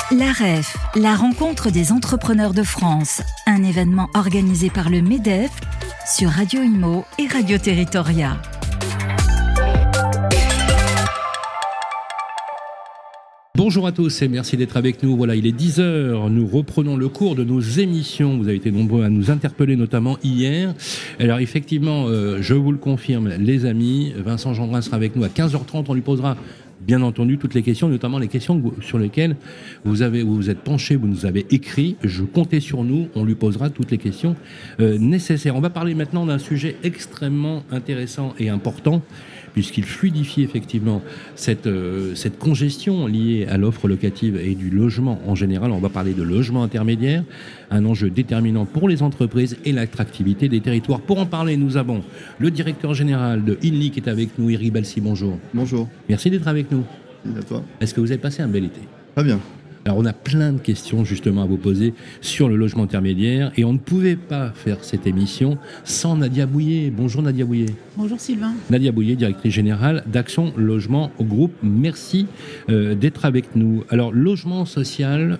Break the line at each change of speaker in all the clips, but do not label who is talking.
La REF, la rencontre des entrepreneurs de France, un événement organisé par le MEDEF sur Radio Imo et Radio Territoria.
Bonjour à tous et merci d'être avec nous. Voilà, il est 10h, nous reprenons le cours de nos émissions. Vous avez été nombreux à nous interpeller, notamment hier. Alors effectivement, je vous le confirme, les amis, Vincent Jeanbrun sera avec nous à 15h30. On lui posera bien entendu toutes les questions, notamment les questions sur lesquelles vous vous êtes penchés, vous nous avez écrit. Je comptais sur nous, on lui posera toutes les questions nécessaires. On va parler maintenant d'un sujet extrêmement intéressant et important, puisqu'il fluidifie effectivement cette congestion liée à l'offre locative et du logement en général. On va parler de logement intermédiaire, un enjeu déterminant pour les entreprises et l'attractivité des territoires. Pour en parler, nous avons le directeur général de INLI qui est avec nous, Eric Balsi. Bonjour.
Bonjour.
Merci d'être avec nous.
Et à toi.
Est-ce que vous avez passé un bel été ?
Très bien.
Alors on a plein de questions justement à vous poser sur le logement intermédiaire et on ne pouvait pas faire cette émission sans Nadia Bouillet. Bonjour Nadia Bouillet.
Bonjour Sylvain.
Nadia Bouillet, directrice générale d'Action Logement au groupe. Merci d'être avec nous. Alors logement social,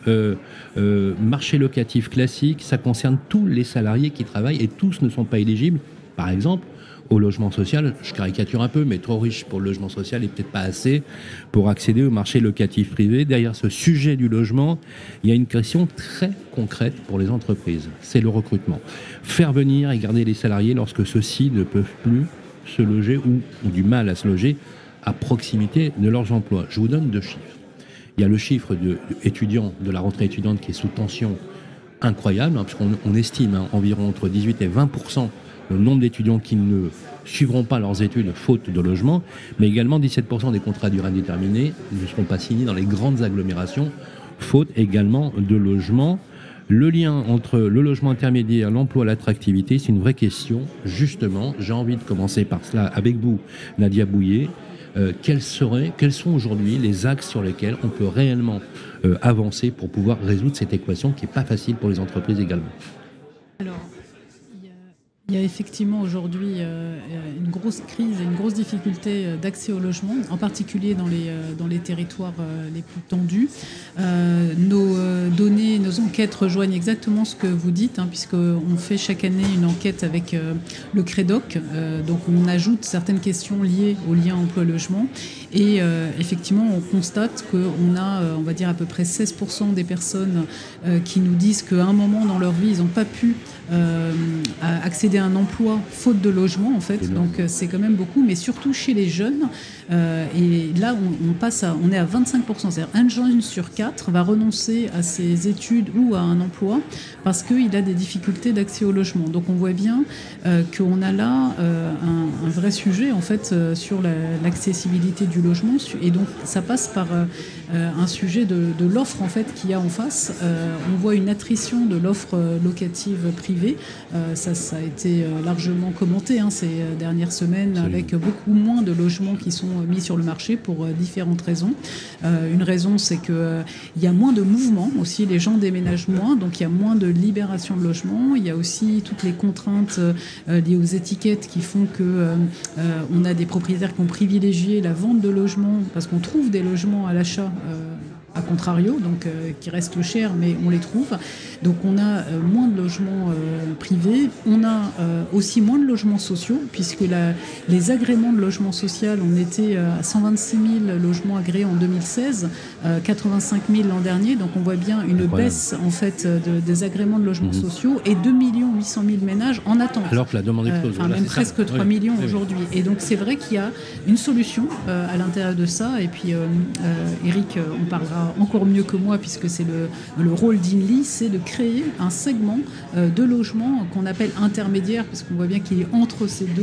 marché locatif classique, ça concerne tous les salariés qui travaillent et tous ne sont pas éligibles. Par exemple, au logement social, je caricature un peu, mais trop riche pour le logement social et peut-être pas assez pour accéder au marché locatif privé. Derrière ce sujet du logement, il y a une question très concrète pour les entreprises, c'est le recrutement. Faire venir et garder les salariés lorsque ceux-ci ne peuvent plus se loger ou ont du mal à se loger à proximité de leurs emplois. Je vous donne 2 chiffres. Il y a le chiffre de la rentrée étudiante qui est sous tension incroyable, parce qu'on estime environ entre 18 et 20% le nombre d'étudiants qui ne suivront pas leurs études faute de logement, mais également 17% des contrats à durée indéterminée ne seront pas signés dans les grandes agglomérations, faute également de logement. Le lien entre le logement intermédiaire, l'emploi, l'attractivité, c'est une vraie question. Justement, j'ai envie de commencer par cela avec vous, Nadia Bouillet. Quels sont aujourd'hui les axes sur lesquels on peut réellement avancer pour pouvoir résoudre cette équation qui n'est pas facile pour les entreprises également ?
Alors, il y a effectivement aujourd'hui une grosse crise et une grosse difficulté d'accès au logement, en particulier dans les territoires les plus tendus. Nos données, nos enquêtes rejoignent exactement ce que vous dites, puisqu'on fait chaque année une enquête avec le CREDOC. Donc on ajoute certaines questions liées au lien emploi-logement. Et effectivement, on constate qu'on a, on va dire, à peu près 16% des personnes qui nous disent qu'à un moment dans leur vie, ils n'ont pas pu accéder à un emploi faute de logement, en fait. Donc c'est quand même beaucoup, mais surtout chez les jeunes. Et là, on est à 25%. C'est-à-dire un jeune sur 4 va renoncer à ses études ou à un emploi parce qu'il a des difficultés d'accès au logement. Donc on voit bien qu'on a là un vrai sujet, en fait, sur l'accessibilité du logement. Et donc ça passe par un sujet de l'offre, en fait, qu'il y a en face. On voit une attrition de l'offre locative privée. Ça a été largement commenté ces dernières semaines, avec beaucoup moins de logements qui sont mis sur le marché pour différentes raisons. Une raison, c'est qu'il y a moins de mouvements aussi, les gens déménagent moins, donc il y a moins de libération de logements. Il y a aussi toutes les contraintes liées aux étiquettes qui font qu'on a des propriétaires qui ont privilégié la vente de logements parce qu'on trouve des logements à l'achat à contrario, donc qui restent chers, mais on les trouve. Donc on a moins de logements privés, on a aussi moins de logements sociaux, puisque les agréments de logement social, on était à 126 000 logements agréés en 2016, 85 000 l'an dernier, donc on voit bien une baisse, en fait, des agréments de logements sociaux, et 2 800 000 ménages en attente.
Alors que la demande explose.
Même presque 3 millions aujourd'hui. Et donc c'est vrai qu'il y a une solution à l'intérieur de ça, et puis Eric en parlera encore mieux que moi, puisque c'est le rôle d'INLI, c'est de créer un segment de logement qu'on appelle intermédiaire, parce qu'on voit bien qu'il est entre ces deux,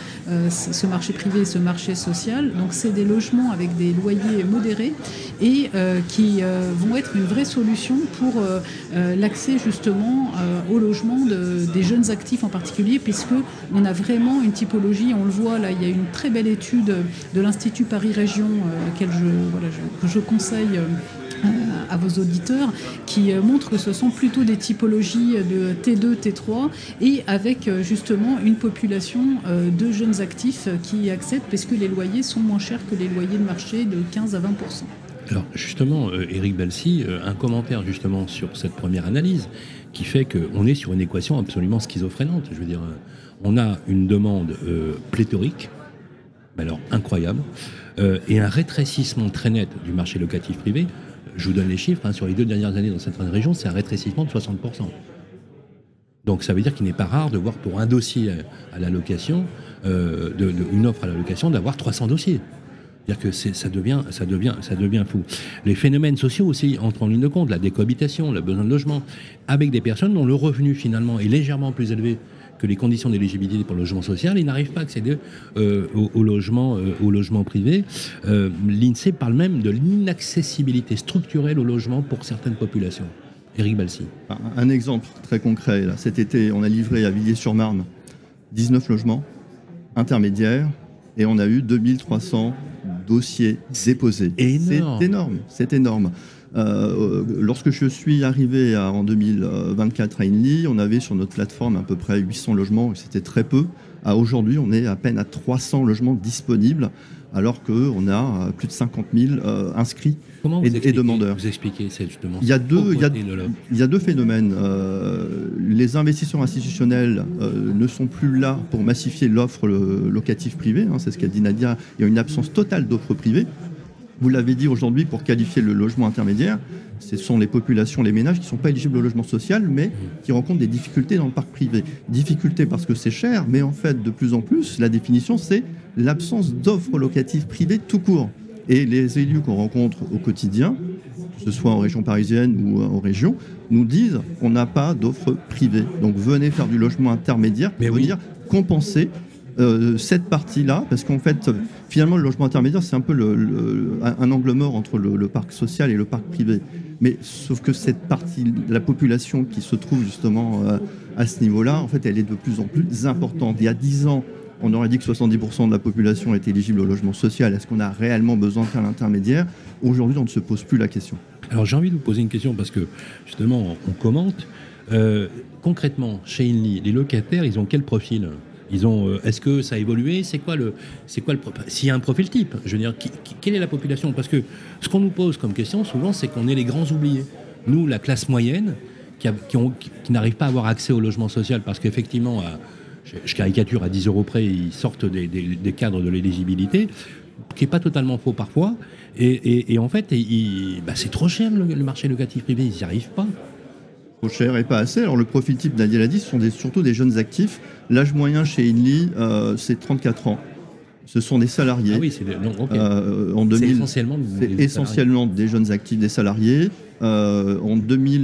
ce marché privé et ce marché social. Donc c'est des logements avec des loyers modérés et qui vont être une vraie solution pour l'accès justement au logement des jeunes actifs en particulier, puisque on a vraiment une typologie, on le voit là, il y a une très belle étude de l'Institut Paris Région que je conseille à vos auditeurs, qui montre que ce sont plutôt des typologies de T2, T3, et avec justement une population de jeunes actifs qui acceptent, parce que les loyers sont moins chers que les loyers de marché de 15 à 20%.
Alors justement, Éric Balcy, un commentaire justement sur cette première analyse qui fait qu'on est sur une équation absolument schizophrénante. Je veux dire, on a une demande pléthorique, alors incroyable, et un rétrécissement très net du marché locatif privé. Je vous donne les chiffres, sur les 2 dernières années dans certaines régions, c'est un rétrécissement de 60%. Donc ça veut dire qu'il n'est pas rare de voir pour un dossier à la location, une offre à la location, d'avoir 300 dossiers. C'est-à-dire que ça devient fou. Les phénomènes sociaux aussi entrent en ligne de compte, la décohabitation, le besoin de logement, avec des personnes dont le revenu finalement est légèrement plus élevé que les conditions d'éligibilité pour le logement social, ils n'arrivent pas à accéder au logement privé. L'INSEE parle même de l'inaccessibilité structurelle au logement pour certaines populations. Éric Balcy.
Un exemple très concret, là. Cet été, on a livré à Villiers-sur-Marne 19 logements intermédiaires et on a eu 2300 dossiers déposés. C'est énorme. Lorsque je suis arrivé en 2024 à INLI, on avait sur notre plateforme à peu près 800 logements, et c'était très peu. Aujourd'hui, on est à peine à 300 logements disponibles, alors qu'on a plus de 50 000 inscrits et demandeurs.
Vous expliquez, c'est justement
il y a deux phénomènes. Les investisseurs institutionnels ne sont plus là pour massifier l'offre locative privée. C'est ce qu'a dit Nadia. Il y a une absence totale d'offres privées. Vous l'avez dit aujourd'hui, pour qualifier le logement intermédiaire, ce sont les populations, les ménages qui ne sont pas éligibles au logement social, mais qui rencontrent des difficultés dans le parc privé. Difficultés parce que c'est cher, mais en fait, de plus en plus, la définition, c'est l'absence d'offres locatives privées tout court. Et les élus qu'on rencontre au quotidien, que ce soit en région parisienne ou en région, nous disent on n'a pas d'offres privées. Donc venez faire du logement intermédiaire pour venir compenser cette partie-là, parce qu'en fait, finalement, le logement intermédiaire, c'est un peu un angle mort entre le parc social et le parc privé. Mais sauf que cette partie de la population qui se trouve justement à ce niveau-là, en fait, elle est de plus en plus importante. Il y a 10 ans, on aurait dit que 70% de la population était éligible au logement social. Est-ce qu'on a réellement besoin de faire l'intermédiaire ? Aujourd'hui, on ne se pose plus la question.
Alors, j'ai envie de vous poser une question, parce que, justement, on commente. Concrètement, chez INLI, les locataires, ils ont quel profil ? Est-ce que ça a évolué ? C'est quoi s'il y a un profil type, je veux dire, quelle est la population ? Parce que ce qu'on nous pose comme question, souvent, c'est qu'on est les grands oubliés. Nous, la classe moyenne, qui n'arrive pas à avoir accès au logement social, parce qu'effectivement, je caricature, à 10 € près, ils sortent des cadres de l'éligibilité, qui n'est pas totalement faux parfois. Et en fait, c'est trop cher le marché locatif privé, ils n'y arrivent pas.
Trop cher et pas assez. Alors le profil type, Nadia l'a dit, ce sont surtout des jeunes actifs. L'âge moyen chez INLI, c'est 34 ans. Ce sont des salariés.
Ah oui,
en 2000,
c'est
essentiellement des jeunes actifs, des salariés. En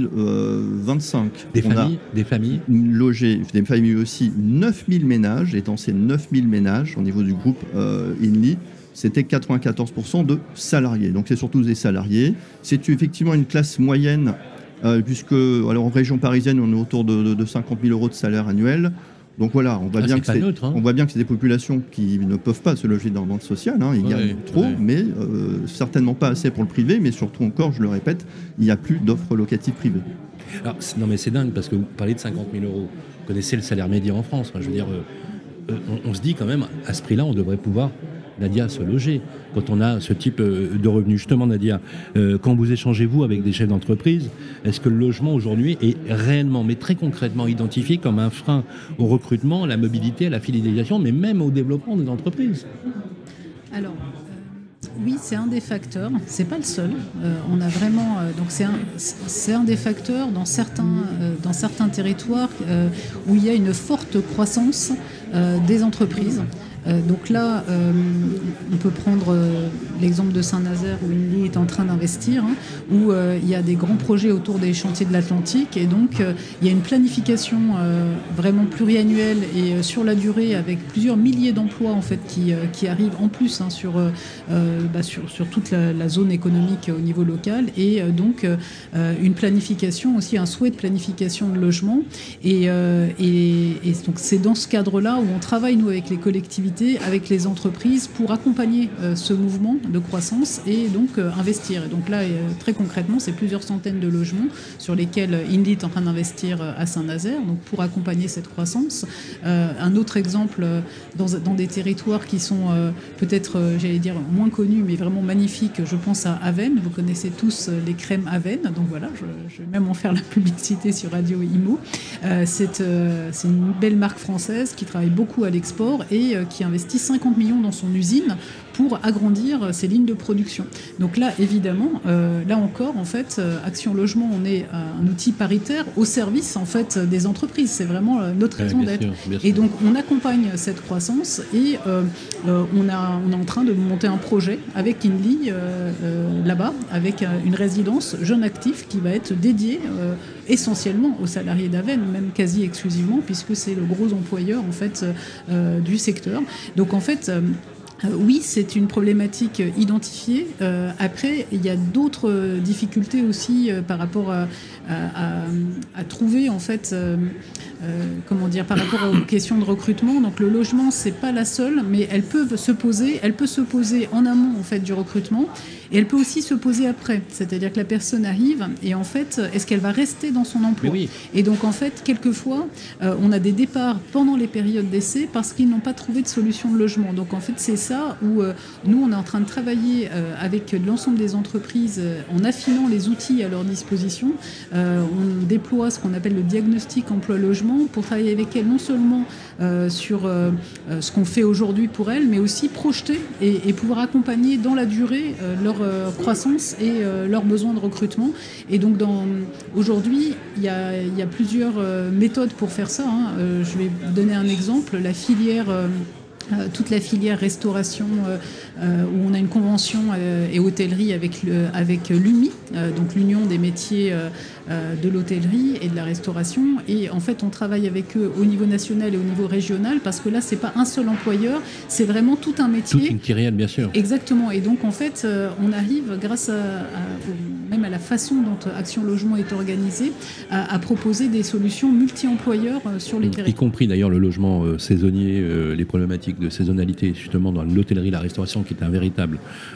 2025,
des familles
logées, des familles aussi, 9000 ménages. Et dans ces 9000 ménages, au niveau du groupe INLI, c'était 94% de salariés. Donc c'est surtout des salariés. C'est effectivement une classe moyenne, puisque en région parisienne, on est autour de 50 000 € de salaire annuel. Donc voilà, on voit bien que c'est des populations qui ne peuvent pas se loger dans le social. Il y a trop, mais certainement pas assez pour le privé. Mais surtout encore, je le répète, il n'y a plus d'offres locatives privées.
Alors, non mais c'est dingue, parce que vous parlez de 50 000 €. Vous connaissez le salaire médian en France. Je veux dire, on se dit quand même, à ce prix-là, on devrait pouvoir, Nadia, se loger. Quand on a ce type de revenus. Justement, Nadia, quand vous échangez, vous, avec des chefs d'entreprise, est-ce que le logement aujourd'hui est réellement, mais très concrètement identifié comme un frein au recrutement, à la mobilité, à la fidélisation, mais même au développement des entreprises ?
Alors, oui, c'est un des facteurs. C'est pas le seul. On a vraiment, donc c'est un des facteurs dans certains territoires où il y a une forte croissance des entreprises. Donc là, on peut prendre l'exemple de Saint-Nazaire où INLI est en train d'investir, où il y a des grands projets autour des chantiers de l'Atlantique, et donc il y a une planification vraiment pluriannuelle et sur la durée, avec plusieurs milliers d'emplois en fait qui arrivent en plus sur toute la zone économique au niveau local, et donc une planification aussi, un souhait de planification de logement, et donc c'est dans ce cadre-là où on travaille nous avec les collectivités activités avec les entreprises pour accompagner ce mouvement de croissance et donc investir. Et donc là, très concrètement, c'est plusieurs centaines de logements sur lesquels INLI est en train d'investir à Saint-Nazaire, donc pour accompagner cette croissance. Un autre exemple dans des territoires qui sont peut-être, j'allais dire, moins connus, mais vraiment magnifiques, je pense à Avène. Vous connaissez tous les crèmes Avène, donc voilà, je vais même en faire la publicité sur Radio Imo. C'est une belle marque française qui travaille beaucoup à l'export et qui investit 50 millions dans son usine pour agrandir ses lignes de production. Donc là, évidemment, là encore, en fait, Action Logement, on est un outil paritaire au service, en fait, des entreprises. C'est vraiment notre raison d'être. Et donc, on accompagne cette croissance et on est en train de monter un projet avec INLI là-bas, avec une résidence jeune actif qui va être dédiée essentiellement aux salariés d'Avène, même quasi exclusivement, puisque c'est le gros employeur, en fait, du secteur. Donc, en fait, oui, c'est une problématique identifiée. Après, il y a d'autres difficultés aussi par rapport à trouver, en fait, comment dire, par rapport aux questions de recrutement. Donc le logement, c'est pas la seule, mais elle peut se poser en amont, en fait, du recrutement, et elle peut aussi se poser après. C'est-à-dire que la personne arrive et en fait, est-ce qu'elle va rester dans son emploi ?
Oui.
Et donc en fait, quelquefois, on a des départs pendant les périodes d'essai parce qu'ils n'ont pas trouvé de solution de logement. Donc en fait, c'est ça où nous, on est en train de travailler avec l'ensemble des entreprises en affinant les outils à leur disposition. On déploie ce qu'on appelle le diagnostic emploi-logement pour travailler avec elles non seulement sur ce qu'on fait aujourd'hui pour elles, mais aussi projeter et pouvoir accompagner dans la durée leur croissance et leurs besoins de recrutement. Et donc aujourd'hui, il y a plusieurs méthodes pour faire ça. Je vais vous donner un exemple. La filière... toute la filière restauration où on a une convention et hôtellerie avec l'UMI, donc l'Union des métiers de l'hôtellerie et de la restauration. Et en fait, on travaille avec eux au niveau national et au niveau régional parce que là, c'est pas un seul employeur, c'est vraiment tout un métier.
Toute une kyrielle, bien sûr.
Exactement. Et donc, en fait, on arrive, grâce même à la façon dont Action Logement est organisée, à proposer des solutions multi-employeurs sur les territoires.
Y compris d'ailleurs le logement saisonnier, les problématiques de saisonnalité, justement dans l'hôtellerie, la restauration, qui est un véritable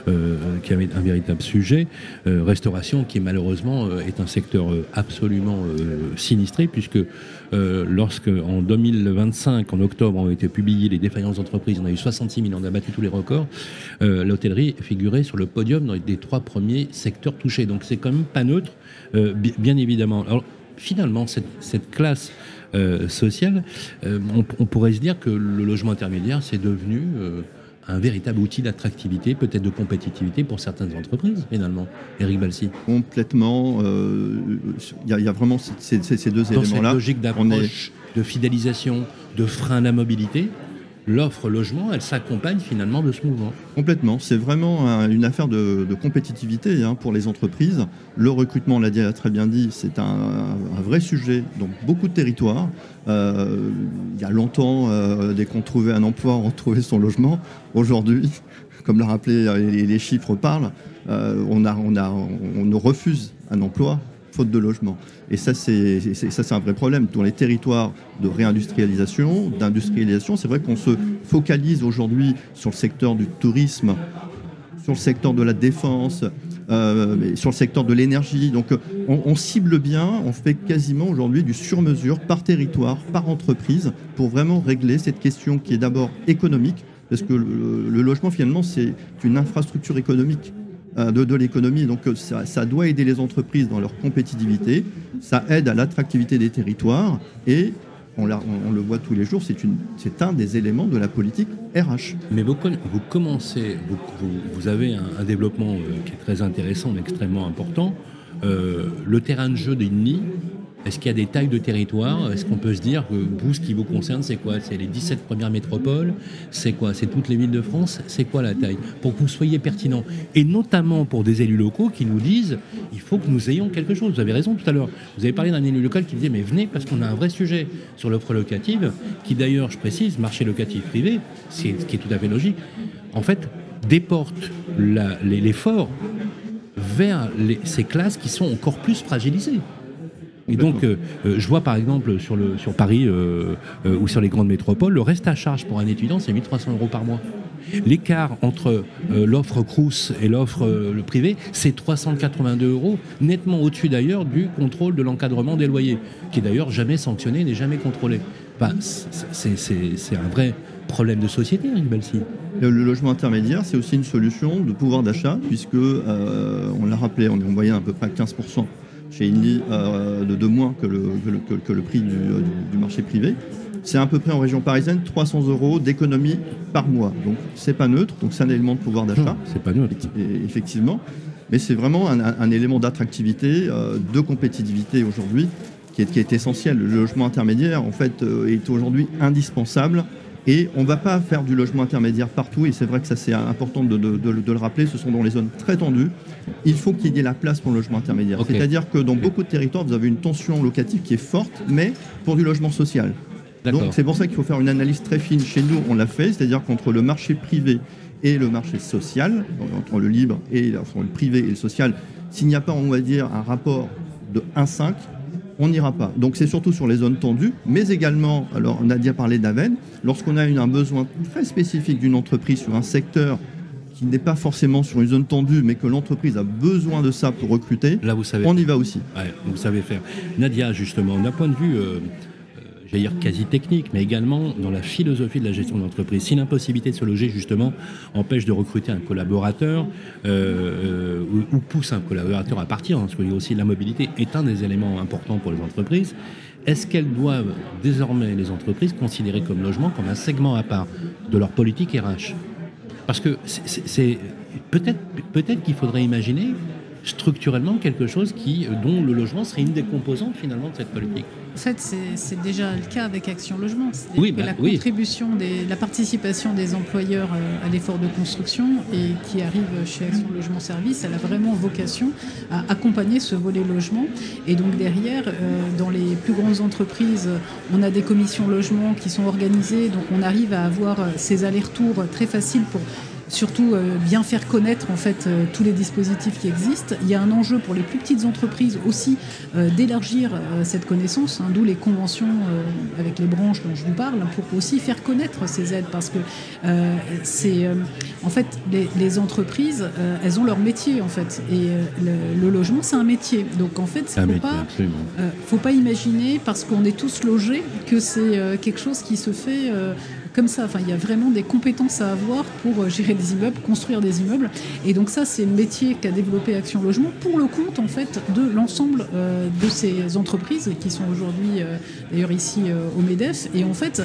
sujet. Restauration qui malheureusement est un secteur absolument sinistré, puisque lorsque en 2025, en octobre, ont été publiées les défaillances d'entreprises, on a eu 66 000, on a battu tous les records. L'hôtellerie figurait sur le podium des 3 premiers secteurs touchés. Donc c'est quand même pas neutre, bien évidemment. Alors finalement, cette classe sociale, on pourrait se dire que le logement intermédiaire, c'est devenu un véritable outil d'attractivité, peut-être de compétitivité pour certaines entreprises, finalement. Éric Balsi.
Complètement. Il y a vraiment ces deux éléments-là.
Dans cette logique d'approche, de fidélisation, de frein à la mobilité, l'offre logement, elle s'accompagne finalement de ce mouvement.
Complètement. C'est vraiment une affaire de compétitivité pour les entreprises. Le recrutement, on l'a très bien dit, c'est un vrai sujet dans beaucoup de territoires. Il y a longtemps, dès qu'on trouvait un emploi, on retrouvait son logement. Aujourd'hui, comme l'a rappelé, les chiffres parlent, on refuse un emploi faute de logement. Et ça, c'est un vrai problème. Dans les territoires de réindustrialisation, d'industrialisation, c'est vrai qu'on se focalise aujourd'hui sur le secteur du tourisme, sur le secteur de la défense, sur le secteur de l'énergie. Donc on cible bien, on fait quasiment aujourd'hui du sur-mesure par territoire, par entreprise, pour vraiment régler cette question qui est d'abord économique, parce que le logement, finalement, c'est une infrastructure économique de l'économie. Donc ça doit aider les entreprises dans leur compétitivité, ça aide à l'attractivité des territoires et on le voit tous les jours, c'est un des éléments de la politique RH.
Mais vous avez un développement qui est très intéressant, mais extrêmement important. Le terrain de jeu d'INLI, est-ce qu'il y a des tailles de territoire ? Est-ce qu'on peut se dire que vous, ce qui vous concerne, c'est quoi ? C'est les 17 premières métropoles ? C'est quoi ? C'est toutes les villes de France ? C'est quoi la taille ? Pour que vous soyez pertinent. Et notamment pour des élus locaux qui nous disent il faut que nous ayons quelque chose. Vous avez raison tout à l'heure. Vous avez parlé d'un élu local qui disait mais venez parce qu'on a un vrai sujet sur l'offre locative, qui d'ailleurs, je précise, marché locatif privé, ce qui est tout à fait logique, en fait, déporte l'effort vers ces classes qui sont encore plus fragilisées. Et donc, je vois par exemple sur Paris ou sur les grandes métropoles, le reste à charge pour un étudiant, c'est 1 300 € par mois. L'écart entre l'offre Crous et l'offre le privé, c'est 382 €, nettement au-dessus d'ailleurs du contrôle de l'encadrement des loyers, qui est d'ailleurs jamais sanctionné, n'est jamais contrôlé. Enfin, c'est un vrai problème de société, Eric Balsi.
Le logement intermédiaire, c'est aussi une solution de pouvoir d'achat, puisque, on l'a rappelé, on est en moyenne à peu près 15% chez Inly de moins que le prix du marché privé. C'est à peu près en région parisienne 300 € d'économie par mois. Donc c'est pas neutre, donc c'est un élément de pouvoir d'achat.
C'est pas neutre.
Effectivement. Mais c'est vraiment un élément d'attractivité, de compétitivité aujourd'hui qui est essentiel. Le logement intermédiaire, en fait, est aujourd'hui indispensable. Et on ne va pas faire du logement intermédiaire partout, et c'est vrai que ça c'est important de le rappeler, ce sont dans les zones très tendues. Il faut qu'il y ait la place pour le logement intermédiaire. Okay. C'est-à-dire que dans beaucoup de territoires, vous avez une tension locative qui est forte, mais pour du logement social. Donc c'est pour ça qu'il faut faire une analyse très fine. Chez nous, on l'a fait, c'est-à-dire qu'entre le marché privé et le marché social, entre le libre et entre le privé et le social, s'il n'y a pas, on va dire, un rapport de 1,5, on n'ira pas. Donc c'est surtout sur les zones tendues, mais également, alors Nadia parlait d'Aven, lorsqu'on a un besoin très spécifique d'une entreprise sur un secteur qui n'est pas forcément sur une zone tendue, mais que l'entreprise a besoin de ça pour recruter, là, on y va aussi.
Ouais, vous savez faire. Nadia, justement, d'un point de vue... j'allais dire quasi technique, mais également dans la philosophie de la gestion de l'entreprise. Si l'impossibilité de se loger, justement, empêche de recruter un collaborateur ou pousse un collaborateur à partir, parce que aussi la mobilité est un des éléments importants pour les entreprises, est-ce qu'elles doivent désormais, les entreprises, considérer comme logement comme un segment à part de leur politique RH ? Parce que c'est peut-être qu'il faudrait imaginer structurellement quelque chose dont le logement serait une des composantes finalement de cette politique.
En fait, c'est déjà le cas avec Action Logement. Contribution, la participation des employeurs à l'effort de construction et qui arrive chez Action Logement Service, elle a vraiment vocation à accompagner ce volet logement. Et donc derrière, dans les plus grandes entreprises, on a des commissions logement qui sont organisées, donc on arrive à avoir ces allers-retours très faciles pour surtout bien faire connaître en fait tous les dispositifs qui existent. Il y a un enjeu pour les plus petites entreprises aussi d'élargir cette connaissance, d'où les conventions avec les branches dont je vous parle, pour aussi faire connaître ces aides, parce que en fait les entreprises elles ont leur métier en fait, et le logement c'est un métier, donc en fait faut pas imaginer parce qu'on est tous logés que c'est quelque chose qui se fait comme ça. Enfin, il y a vraiment des compétences à avoir pour gérer des immeubles, construire des immeubles. Et donc ça, c'est le métier qu'a développé Action Logement pour le compte, en fait, de l'ensemble de ces entreprises qui sont aujourd'hui, d'ailleurs, ici au MEDEF. Et en fait,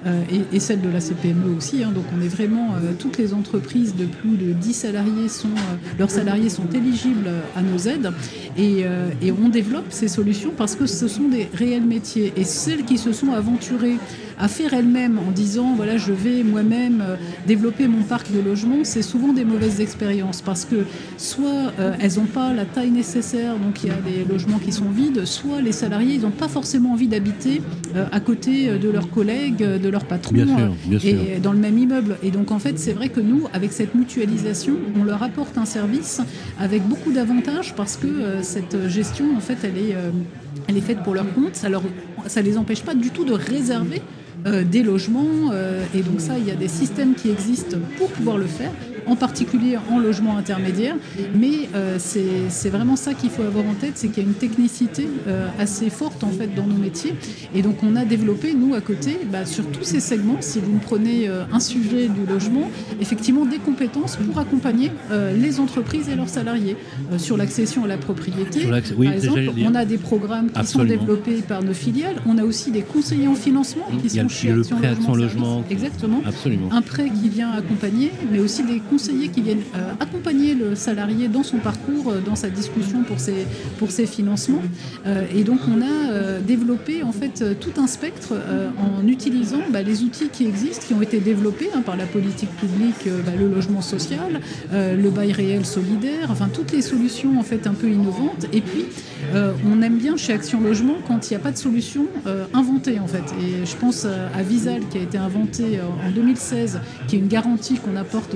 et celle de la CPME aussi. Donc on est vraiment, toutes les entreprises de plus de 10 salariés leurs salariés sont éligibles à nos aides. Et on développe ces solutions parce que ce sont des réels métiers. Et celles qui se sont aventurées à faire elles-mêmes en disant voilà, je vais moi-même développer mon parc de logements, c'est souvent des mauvaises expériences parce que soit elles n'ont pas la taille nécessaire, donc il y a des logements qui sont vides, soit les salariés ils n'ont pas forcément envie d'habiter à côté de leurs collègues, de leurs patrons, bien sûr. Et dans le même immeuble. Et donc en fait c'est vrai que nous, avec cette mutualisation, on leur apporte un service avec beaucoup d'avantages parce que cette gestion en fait elle est faite pour leur compte. Alors ça les empêche pas du tout de réserver des logements, et donc ça, il y a des systèmes qui existent pour pouvoir le faire, en particulier en logement intermédiaire, mais c'est vraiment ça qu'il faut avoir en tête, c'est qu'il y a une technicité assez forte en fait dans nos métiers, et donc on a développé, nous, à côté, sur tous ces segments, si vous me prenez un sujet du logement, effectivement des compétences pour accompagner les entreprises et leurs salariés sur l'accession à la propriété. Par exemple, on a des programmes qui sont développés par nos filiales, on a aussi des conseillers en financement qui sont chez Action Logement. Exactement.
Absolument.
Un prêt qui vient accompagner, mais aussi des conseillers qui viennent accompagner le salarié dans son parcours, dans sa discussion pour ses financements. Et donc on a développé en fait tout un spectre en utilisant les outils qui existent, qui ont été développés par la politique publique, le logement social, le bail réel solidaire, enfin toutes les solutions en fait un peu innovantes. Et puis on aime bien chez Action Logement quand il n'y a pas de solution inventée en fait. Et je pense à Visal qui a été inventé en 2016, qui est une garantie qu'on apporte aux salariés.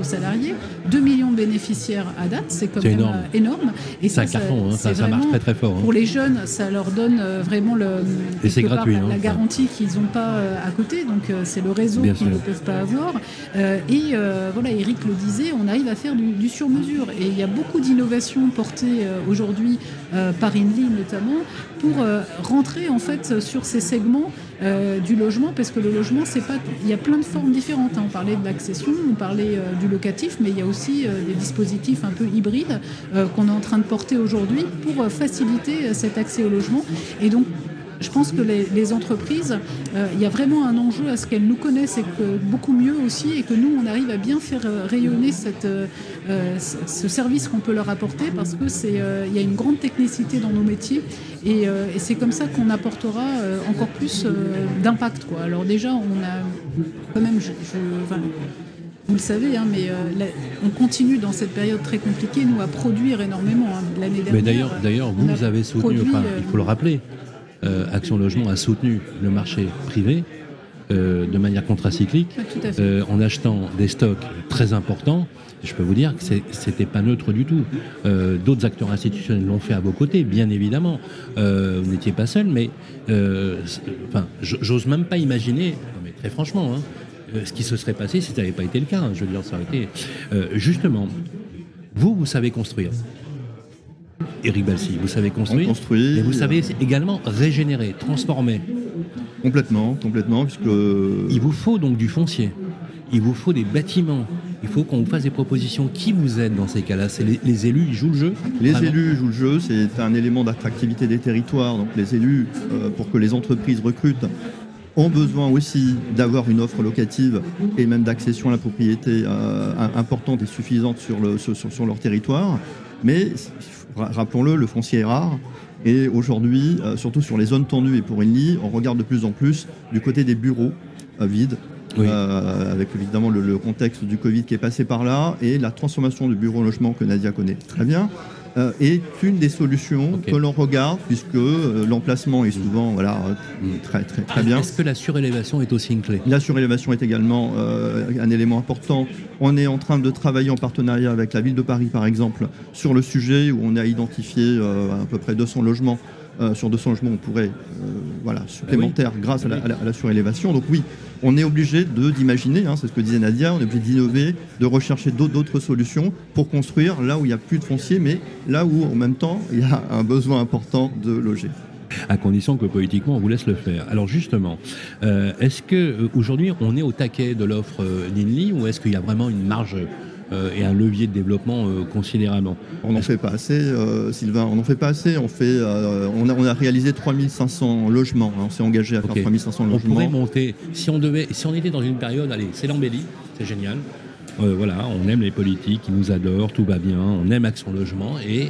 particulier. 2 millions de bénéficiaires à date, c'est quand même énorme. Et
c'est un carton, ça marche très très fort.
Pour les jeunes, ça leur donne vraiment
et c'est gratuit,
la garantie qu'ils n'ont pas à côté, donc c'est le réseau qu'ils ne peuvent pas avoir. Voilà, Eric le disait, on arrive à faire du sur-mesure. Et il y a beaucoup d'innovations portées aujourd'hui par INLI notamment pour rentrer en fait sur ces segments du logement, parce que le logement, il y a plein de formes différentes. On parlait de l'accession, on parlait du locatif, mais il y a aussi des dispositifs un peu hybrides qu'on est en train de porter aujourd'hui pour faciliter cet accès au logement. Et donc, je pense que les entreprises, il y a vraiment un enjeu à ce qu'elles nous connaissent et que beaucoup mieux aussi, et que nous, on arrive à bien faire rayonner ce service qu'on peut leur apporter, parce que il y a une grande technicité dans nos métiers, et c'est comme ça qu'on apportera encore plus d'impact, quoi. Alors déjà, on a quand même, vous le savez, mais on continue dans cette période très compliquée, nous, à produire énormément. L'année dernière,
mais d'ailleurs, vous avez soutenu, il faut le rappeler, Action Logement a soutenu le marché privé de manière contracyclique, en achetant des stocks très importants. Je peux vous dire que c'était pas neutre du tout. D'autres acteurs institutionnels l'ont fait à vos côtés, bien évidemment. Vous n'étiez pas seul, mais j'ose même pas imaginer, mais très franchement, ce qui se serait passé si ça n'avait pas été le cas. Je veux dire, ça aurait été justement. Vous savez construire. Éric Balsi, vous savez construire, mais vous savez également régénérer, transformer.
Complètement, puisque...
Il vous faut donc du foncier, il vous faut des bâtiments, il faut qu'on vous fasse des propositions. Qui vous aide dans ces cas-là? C'est les élus, ils jouent le jeu?
Élus jouent le jeu, c'est un élément d'attractivité des territoires. Donc les élus, pour que les entreprises recrutent, ont besoin aussi d'avoir une offre locative et même d'accession à la propriété importante et suffisante sur leur territoire. Mais rappelons-le, le foncier est rare. Et aujourd'hui, surtout sur les zones tendues et pour INLI, on regarde de plus en plus du côté des bureaux vides, avec évidemment le contexte du Covid qui est passé par là, et la transformation du bureau logement que Nadia connaît très bien, est une des solutions que l'on regarde, puisque l'emplacement est souvent très bien.
Est-ce que la surélévation est aussi une clé?
La surélévation est également un élément important. On est en train de travailler en partenariat avec la ville de Paris, par exemple, sur le sujet où on a identifié à peu près 200 logements. Sur 200 logements, on pourrait supplémentaires grâce à la surélévation. Donc oui, on est obligé d'imaginer, c'est ce que disait Nadia, on est obligé d'innover, de rechercher d'autres solutions pour construire là où il n'y a plus de foncier, mais là où en même temps il y a un besoin important de loger.
À condition que politiquement on vous laisse le faire. Alors justement, est-ce qu'aujourd'hui on est au taquet de l'offre d'INLI, ou est-ce qu'il y a vraiment une marge et un levier de développement considérable?
On n'en fait pas assez, Sylvain, on n'en fait pas assez. On a réalisé 3500 logements, on s'est engagé à faire 3500 logements.
On pourrait monter, si on était dans une période, allez, c'est l'embellie, c'est génial, on aime les politiques, ils nous adorent, tout va bien, on aime Action Logement, et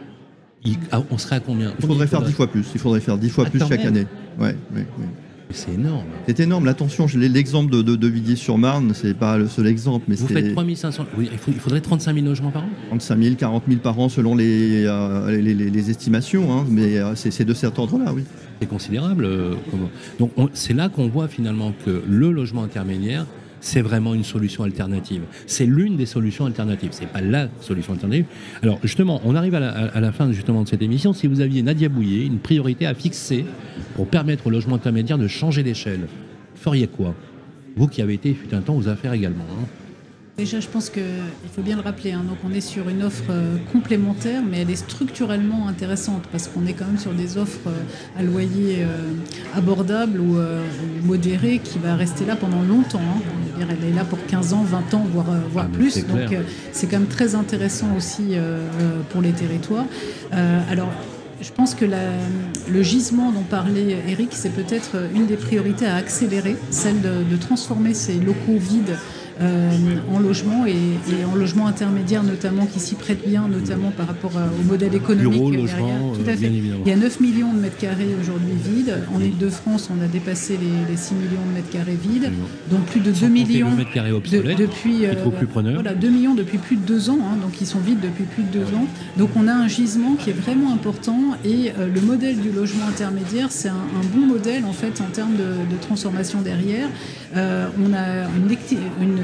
on serait à combien?
Il faudrait faire 10 fois plus, chaque année. Ouais.
C'est énorme.
C'est énorme. Attention, l'exemple de Villiers-sur-Marne, c'est pas le seul exemple. Mais
vous faites 3500. Oui, il faudrait 35 000 logements par an.
35 000, 40 000 par an selon les estimations, mais c'est de cet ordre-là, oui.
C'est considérable. Donc c'est là qu'on voit finalement que le logement intermédiaire, c'est vraiment une solution alternative. C'est l'une des solutions alternatives. C'est pas la solution alternative. Alors justement, on arrive à la fin justement de cette émission. Si vous aviez, Nadia Bouillet, une priorité à fixer pour permettre au logement intermédiaire de changer d'échelle, feriez quoi? Vous qui avez été, fut un temps, aux affaires également.
Déjà, je pense qu'il faut bien le rappeler. Donc, on est sur une offre complémentaire, mais elle est structurellement intéressante parce qu'on est quand même sur des offres à loyer abordable ou modéré qui va rester là pendant longtemps. Elle est là pour 15 ans, 20 ans, voire plus. Donc, c'est quand même très intéressant aussi pour les territoires. Alors, je pense que le gisement dont parlait Eric, c'est peut-être une des priorités à accélérer, celle de transformer ces locaux vides en logement et en logement intermédiaire notamment, qui s'y prête bien, notamment par rapport au modèle économique.
Bureau, logement,
tout à fait. Il y a 9 millions de mètres carrés aujourd'hui vides. En Ile-de-France, on a dépassé les 6 millions de mètres carrés vides. Donc plus de 2 millions
de mètres carrés obsolètes,
depuis 2 millions depuis plus de 2 ans. Donc ils sont vides depuis plus de 2 ans. Donc on a un gisement qui est vraiment important, et le modèle du logement intermédiaire, c'est un bon modèle en fait en termes de transformation derrière. On a une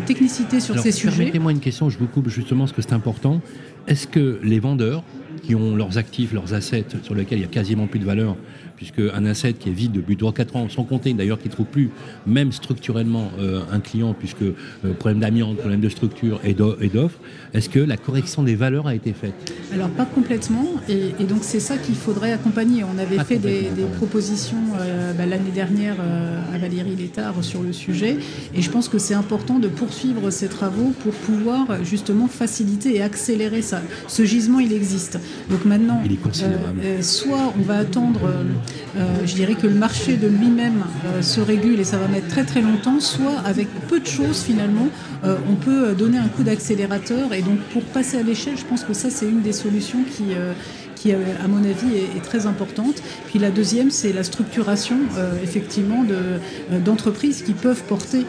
technicité sur ces sujets.
Permettez-moi une question, je vous coupe justement parce que c'est important. Est-ce que les vendeurs qui ont leurs actifs, leurs assets sur lesquels il n'y a quasiment plus de valeur, puisque un asset qui est vide depuis 3-4 ans, sans compter d'ailleurs qui ne trouve plus, même structurellement, un client, puisque problème d'amiante, problème de structure et d'offre, est-ce que la correction des valeurs a été faite ?
Alors pas complètement, et donc c'est ça qu'il faudrait accompagner. On avait fait des propositions l'année dernière à Valérie Létard sur le sujet, et je pense que c'est important de poursuivre ces travaux pour pouvoir justement faciliter et accélérer ça. Ce gisement, il existe. Donc maintenant,
il est considérable.
Soit on va attendre, je dirais que le marché de lui-même se régule et ça va mettre très très longtemps, soit avec peu de choses finalement, on peut donner un coup d'accélérateur. Et donc pour passer à l'échelle, je pense que ça c'est une des solutions qui à mon avis est très importante. Puis la deuxième, c'est la structuration effectivement d'entreprises qui peuvent porter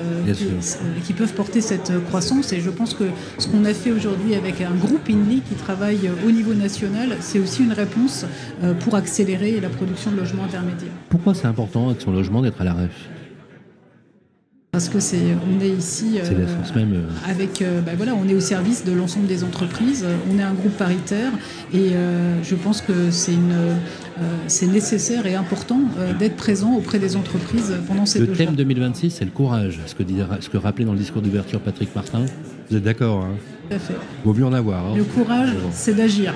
cette croissance. Et je pense que ce qu'on a fait aujourd'hui avec un groupe INLI qui travaille au niveau national, c'est aussi une réponse pour accélérer la production de logements intermédiaires.
Pourquoi c'est important Action Logement d'être à la REF ?
Parce que on est ici avec, on est au service de l'ensemble des entreprises. On est un groupe paritaire et je pense que c'est nécessaire et important d'être présent auprès des entreprises pendant ces 2 jours.
Le thème 2026, c'est le courage, ce que rappelait dans le discours d'ouverture Patrick Martin. Vous êtes d'accord, hein ?
Tout à fait.
Vaut mieux en avoir. Hein.
Le courage, c'est d'agir.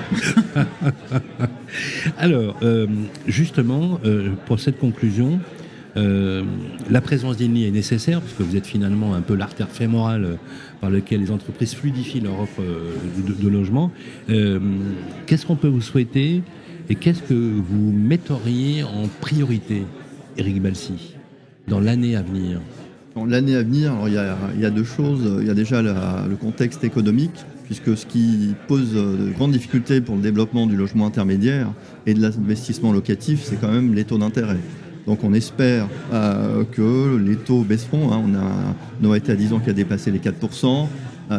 Alors, justement, pour cette conclusion, la présence d'INLI est nécessaire parce que vous êtes finalement un peu l'artère fémorale par laquelle les entreprises fluidifient leur offre de logement. Qu'est-ce qu'on peut vous souhaiter et qu'est-ce que vous metteriez en priorité, Éric Balsi, dans l'année à venir ?
Dans l'année à venir, alors, il y a 2 choses. Il y a déjà le contexte économique, puisque ce qui pose de grandes difficultés pour le développement du logement intermédiaire et de l'investissement locatif, c'est quand même les taux d'intérêt. Donc on espère que les taux baisseront. On a été à 10 ans qui a dépassé les 4%.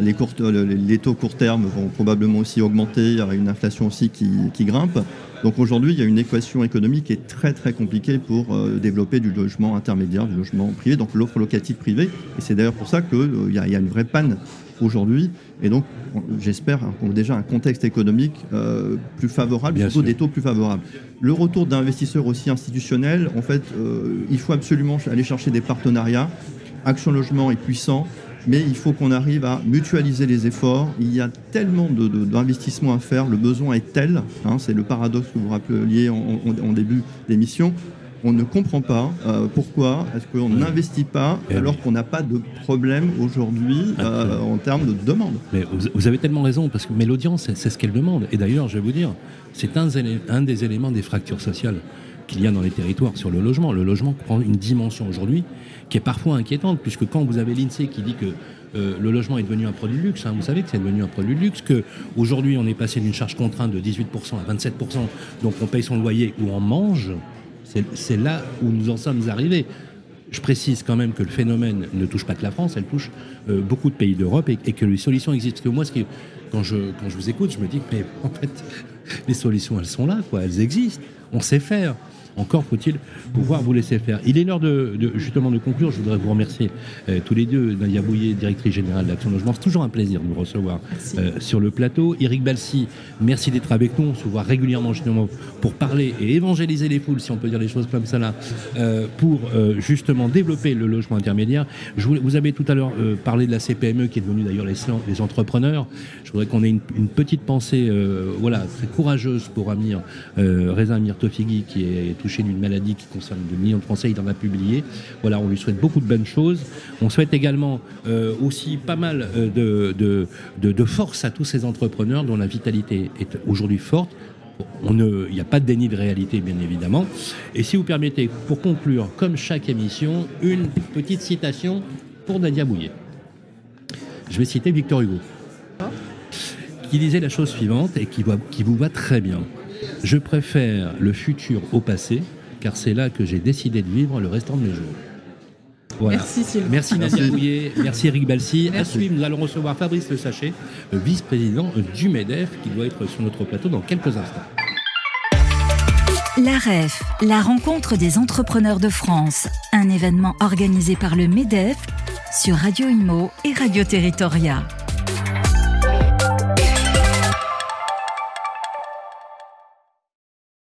Les taux court terme vont probablement aussi augmenter. Il y aura une inflation aussi qui grimpe. Donc aujourd'hui, il y a une équation économique qui est très très compliquée pour développer du logement intermédiaire, du logement privé, donc l'offre locative privée. Et c'est d'ailleurs pour ça qu'il y a une vraie panne aujourd'hui. Et donc j'espère qu'on a déjà un contexte économique plus favorable, surtout des taux plus favorables. Le retour d'investisseurs aussi institutionnels, en fait, il faut absolument aller chercher des partenariats. Action Logement est puissant, mais il faut qu'on arrive à mutualiser les efforts. Il y a tellement d'investissements à faire, le besoin est tel, c'est le paradoxe que vous rappeliez en début d'émission. On ne comprend pas pourquoi est-ce qu'on n'investit pas alors qu'on n'a pas de problème aujourd'hui en termes de demande.
Mais vous avez tellement raison, mais l'audience, c'est ce qu'elle demande. Et d'ailleurs, je vais vous dire, c'est un des éléments des fractures sociales qu'il y a dans les territoires sur le logement. Le logement prend une dimension aujourd'hui qui est parfois inquiétante, puisque quand vous avez l'INSEE qui dit que le logement est devenu un produit de luxe, vous savez que c'est devenu un produit de luxe, qu'aujourd'hui on est passé d'une charge contrainte de 18% à 27%, donc on paye son loyer ou on mange, c'est là où nous en sommes arrivés. Je précise quand même que le phénomène ne touche pas que la France, elle touche beaucoup de pays d'Europe et que les solutions existent. Que moi, quand je vous écoute, je me dis que mais en fait, les solutions, elles sont là, elles existent, on sait faire. Encore faut-il pouvoir vous laisser faire. Il est l'heure justement de conclure. Je voudrais vous remercier tous les deux. Nadia Bouillet, directrice générale d'Action Logement. C'est toujours un plaisir de vous recevoir sur le plateau. Éric Balsi, merci d'être avec nous. On se voit régulièrement justement pour parler et évangéliser les foules, si on peut dire les choses comme ça là, pour justement développer le logement intermédiaire. Vous avez tout à l'heure parlé de la CPME qui est devenue d'ailleurs les entrepreneurs. Je voudrais qu'on ait une petite pensée très courageuse pour Reza Amir Tofighi qui est touché d'une maladie qui concerne 2 millions de Français, il en a publié. Voilà, on lui souhaite beaucoup de bonnes choses. On souhaite également aussi pas mal de force à tous ces entrepreneurs dont la vitalité est aujourd'hui forte. Il n'y a pas de déni de réalité, bien évidemment. Et si vous permettez, pour conclure, comme chaque émission, une petite citation pour Nadia Bouillet. Je vais citer Victor Hugo, qui disait la chose suivante et qui vous va très bien. Je préfère le futur au passé, car c'est là que j'ai décidé de vivre le restant de mes jours. Voilà. Merci Sylvain. Merci Nadia Bouillet, merci Éric Balsi. À suivre, nous allons recevoir Fabrice Le Sachet, vice-président du MEDEF, qui doit être sur notre plateau dans quelques instants.
La REF, la rencontre des entrepreneurs de France, un événement organisé par le MEDEF sur Radio Imo et Radio Territoria.